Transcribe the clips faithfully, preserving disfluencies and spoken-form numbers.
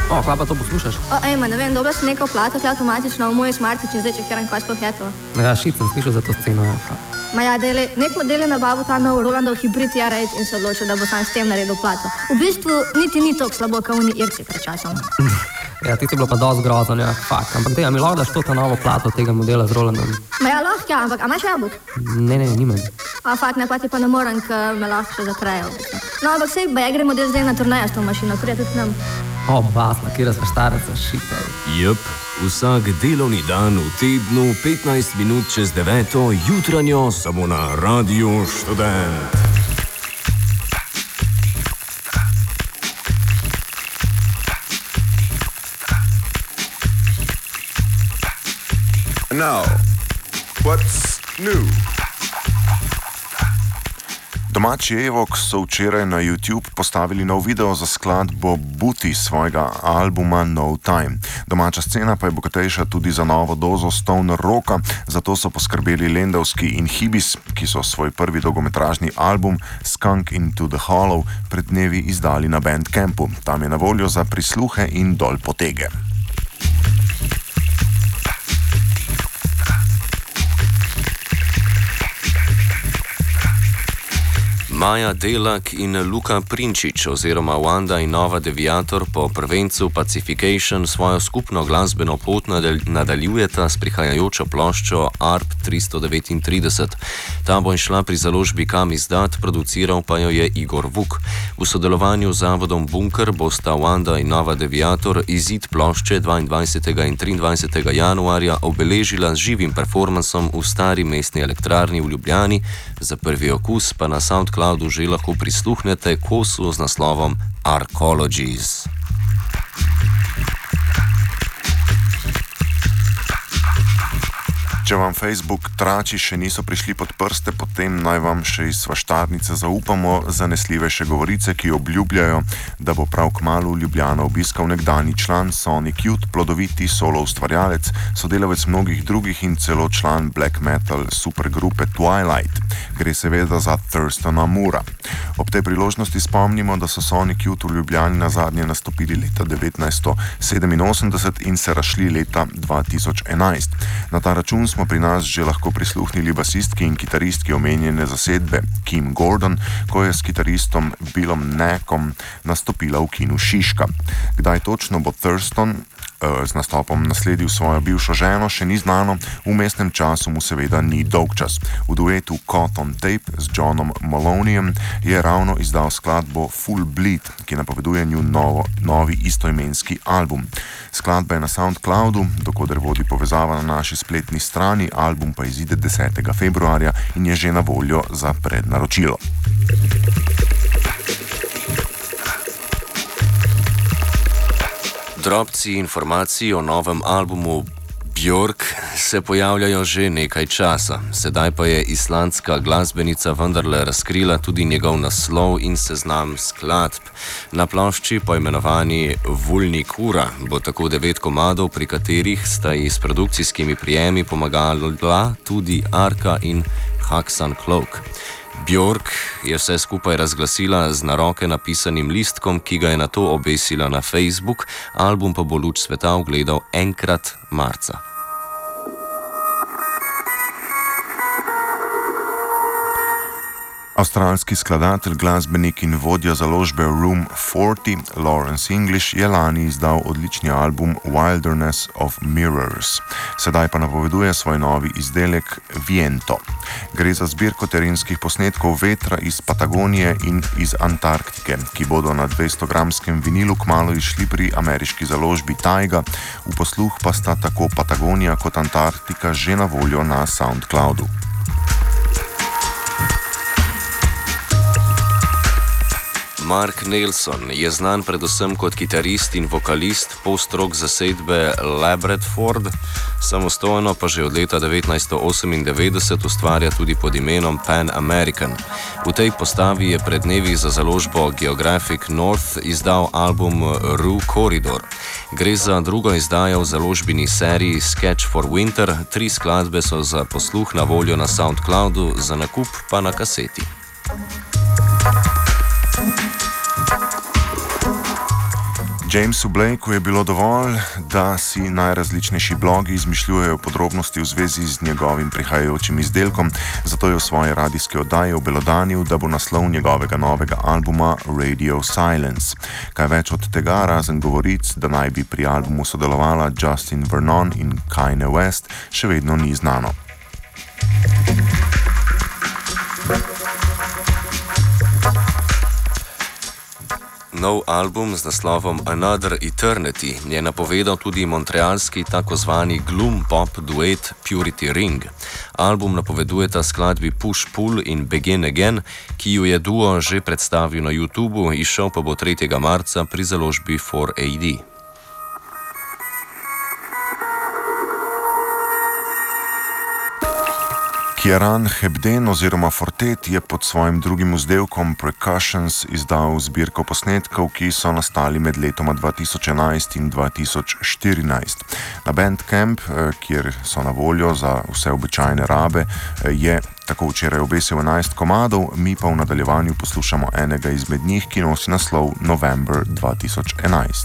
O, kaj pa to poslušaš? O, ej, ne vem, dobro si nekaj plato, tle avtomatično v moj smartič in zdaj čekiram, kaj sploh je to. Ja, šit sem slišal za to sceno, ja. Ma ja, dele, nek model je nabavil ta nov Rolandov hibrid R osem in se odločil, da bo sam s tem naredil plato. V bistvu niti ni toliko slabo, kot oni Irci pred časom. Ja, ti si bilo pa dosti grozno, ja, fakt. Ampak te, a mi lahko daš to ta novo plato tega modela z Rolandom? Ma ja, lahko, ja, ampak a imaš jabolk? Ne, ne, nimam. A fakt, ne, pa ti pa ne morem, ker me lahko še zaprejo. No, ampak sej, ba ja gre model zdaj na turnejo s to mašino, prija tudi nam. O, basna, kjera sva štareca, šite. Jep, vsak delovni dan v tednu, petnajst minut čez deveto, jutranjo, samo na Radiu Študent. Now, what's new? Domači Evok so včeraj na YouTube postavili nov video za skladbo Booty svojega albuma No Time. Domača scena pa je bogatejša tudi za novo dozo stoner rocka, zato so poskrbeli Lendavski in Hibis, ki so svoj prvi dolgometražni album Skunk into the Hollow pred dnevi izdali na Bandcampu. Tam je na voljo za prisluhe in dol potege. Maja Delak in Luka Prinčič oziroma Wanda in Nova Deviator po prvencu Pacification svojo skupno glasbeno pot nadaljujeta s prihajajočo ploščo A R P tristo devetintrideset. Ta bo išla pri založbi Kam izdat, produciral pa jo je Igor Vuk. V sodelovanju z zavodom Bunker bosta Wanda in Nova Deviator izid plošče dvaindvajsetega in triindvajsetega januarja obeležila z živim performansom v Stari mestni elektrarni v Ljubljani, za prvi okus pa na SoundCloud že lahko prisluhnete kosu z naslovom Arcologies. Če vam Facebook trači še niso prišli pod prste, potem naj vam še iz svaštarnice zaupamo zanesljivejše govorice, ki obljubljajo, da bo prav kmalu Ljubljano obiskal nekdani član Sonic Youth, plodoviti solo ustvarjalec, sodelavec mnogih drugih in celo član black metal supergrupe Twilight. Gre seveda za Thurstona Moora. Ob tej priložnosti spomnimo, da so Sonic Youth v Ljubljani nazadnje nastopili leta devetnajststo sedeminosemdeset in se razšli leta dva tisoč enajst. Na ta račun smo pri nas že lahko prisluhnili basistki in kitaristki omenjene zasedbe Kim Gordon, ko je s kitaristom Billom Neckom nastopila v kinu Šiška. Kdaj točno bo Thurston z nastopom nasledil svojo bivšo ženo, še ni znano, v mestnem času mu seveda ni dolgčas. V duetu Cotton Tape z Johnom Maloneyem je ravno izdal skladbo Full Bleed, ki napoveduje njun novo, novi istoimenski album. Skladba je na SoundCloudu, dokoder vodi povezava na naši spletni strani, album pa izide desetega februarja in je že na voljo za prednaročilo. Drobci informacij o novem albumu Björk se pojavljajo že nekaj časa. Sedaj pa je islandska glasbenica vendarle razkrila tudi njegov naslov in seznam skladb. Na plošči, poimenovani Vulnikura, bo tako devet komadov, pri katerih sta ji s produkcijskimi prijemi pomagala tudi Arka in Haksan Cloak. Björk je vse skupaj razglasila z na roke napisanim listkom, ki ga je nato obesila na Facebook, album pa bo luč sveta ugledal enkrat marca. Avstralski skladatelj, glasbenik in vodja založbe Room štirideset, Lawrence English, je lani izdal odlični album Wilderness of Mirrors. Sedaj pa napoveduje svoj novi izdelek Viento. Gre za zbirko terenskih posnetkov vetra iz Patagonije in iz Antarktike, ki bodo na dvestogramskem vinilu kmalu izšli pri ameriški založbi Taiga, v posluh pa sta tako Patagonija kot Antarktika že na voljo na SoundCloudu. Mark Nelson je znan predvsem kot kitarist in vokalist post-rock zasedbe Labradford, samostojno pa že od leta devetnajststo osemindevetdeset ustvarja tudi pod imenom Pan American. V tej postavi je pred dnevi za založbo Geographic North izdal album Rue Corridor. Gre za drugo izdajo v založbini seriji Sketch for Winter, tri skladbe so za posluh na voljo na SoundCloudu, za nakup pa na kaseti. Jamesu Blakeu je bilo dovolj, da si najrazličnejši blogi izmišljujejo podrobnosti v zvezi z njegovim prihajajočim izdelkom, zato je v svoji radijski oddaji obelodanil, da bo naslov njegovega novega albuma Radio Silence. Kaj več od tega, razen govoric, da naj bi pri albumu sodelovala Justin Vernon in Kanye West, še vedno ni znano. Nov album z naslovom Another Eternity je napovedal tudi montrealski takozvani gloom pop duet Purity Ring. Album napovedujeta skladbi Push Pull in Begin Again, ki ju je duo že predstavil na YouTubu, izšel pa bo tretjega marca pri založbi four A D. Kieran Hebden oziroma Fortet je pod svojim drugim vzdevkom Percussions izdal zbirko posnetkov, ki so nastali med letoma dva tisoč enajst in dva tisoč štirinajst. Na Bandcamp, kjer so na voljo za vse običajne rabe, je tako včeraj obesil enajst komadov, mi pa v nadaljevanju poslušamo enega izmed njih, ki nosi naslov November dva tisoč enajst.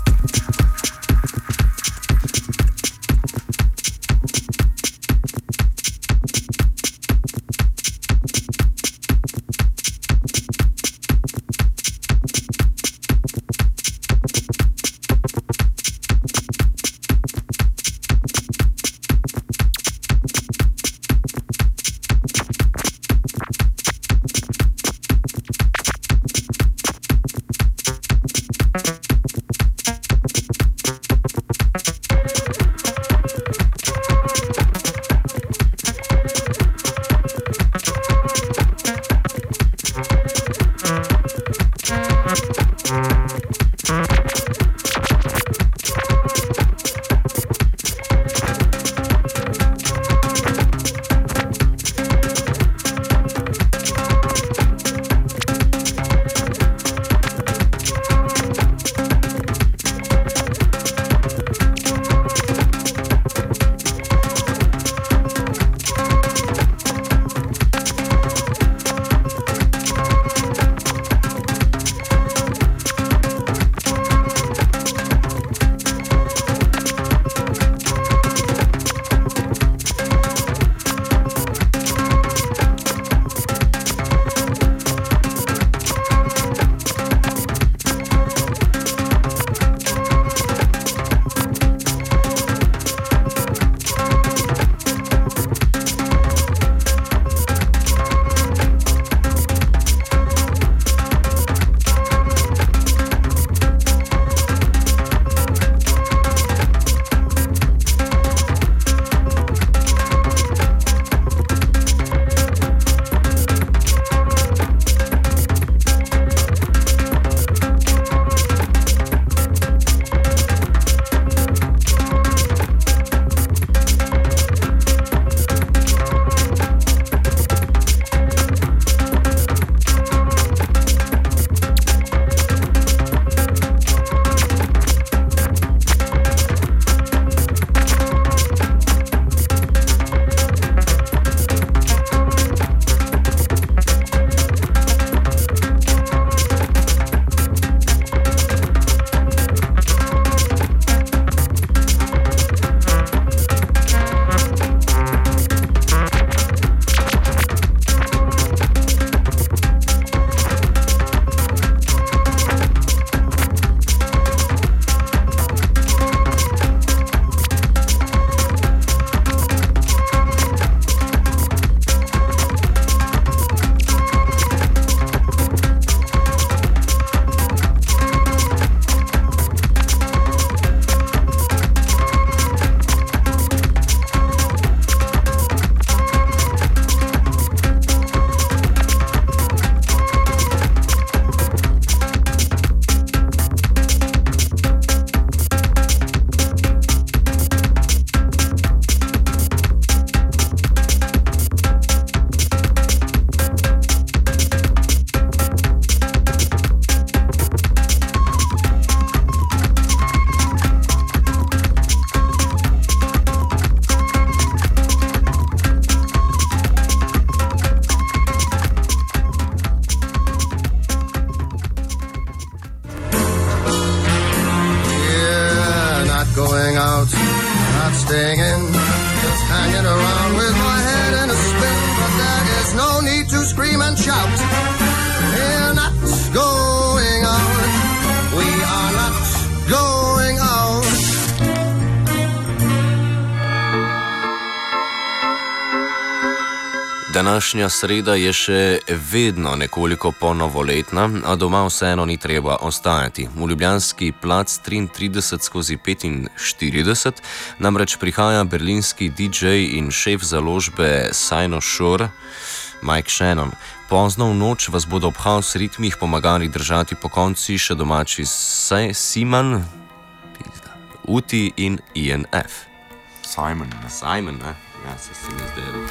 going out, not staying in, just hanging around with my head in a spin. But there is no need to scream and shout. We're not going out. We are not going out. Današnja sreda je še vedno nekoliko ponovoletna, a doma vseeno ni treba ostajati. V ljubljanski plac triintrideset skozi petinštirideset namreč prihaja berlinski D J in šef založbe Cynosure Mike Shannon. Pozno v noč vas bodo ob house ritmih pomagali držati po konci še domači Simon, Uti in Ian F. Simon, ne? Simon, ne? Ja, se si mi zdelo.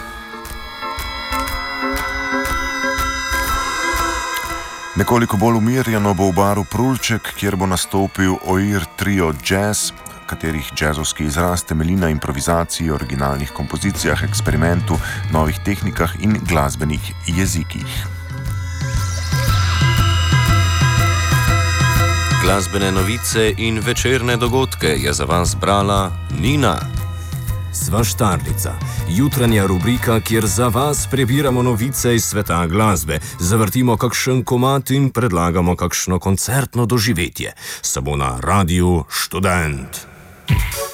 Nekoliko bolj umirjeno bo v baru Prulček, kjer bo nastopil Oir Trio Jazz, katerih džezovski izraz temelji na improvizaciji, originalnih kompozicijah, eksperimentu, novih tehnikah in glasbenih jezikih. Glasbene novice in večerne dogodke je za vas brala Nina. Svaštarnica, jutranja rubrika, kjer za vas prebiramo novice iz sveta glasbe, zavrtimo kakšen komad in predlagamo kakšno koncertno doživetje. Samo na Radiu Študent.